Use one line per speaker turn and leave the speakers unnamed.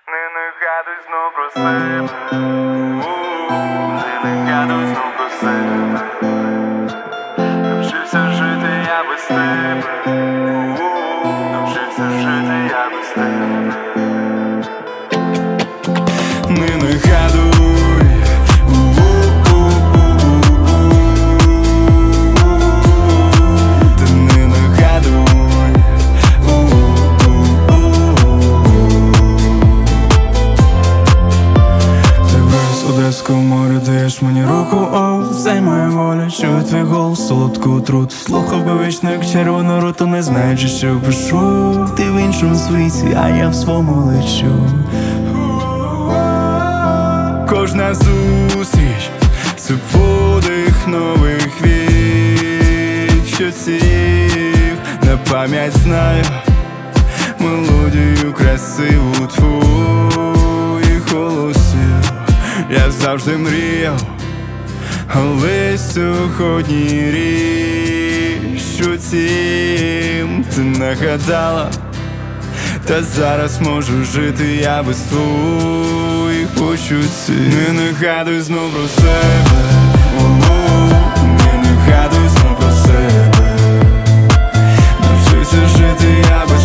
Не нагадуй знов про себе. Не нагадуй знов про себе. Навчився жити я без тебе. Навчився жити я без тебе. Не нагадуй.
Одеського моря даєш мені руку, все моя воля, чую твій голос, солодку отруту. Слухав би вічно, як червону руту, не знаючи, що пишу. Ти в іншому світі, а я в своєму лечу. Кожна зустріч — це подих нових відчуттів. На пам'ять знаю мелодію красиву твоїх голосів. Я завжди мріяв, але сьогодні річ у тім. Ти нагадала, та зараз можу жити я без твоїх почуттів. Не нагадуй знов про себе. Не нагадуй знов про себе. Навчився жити я без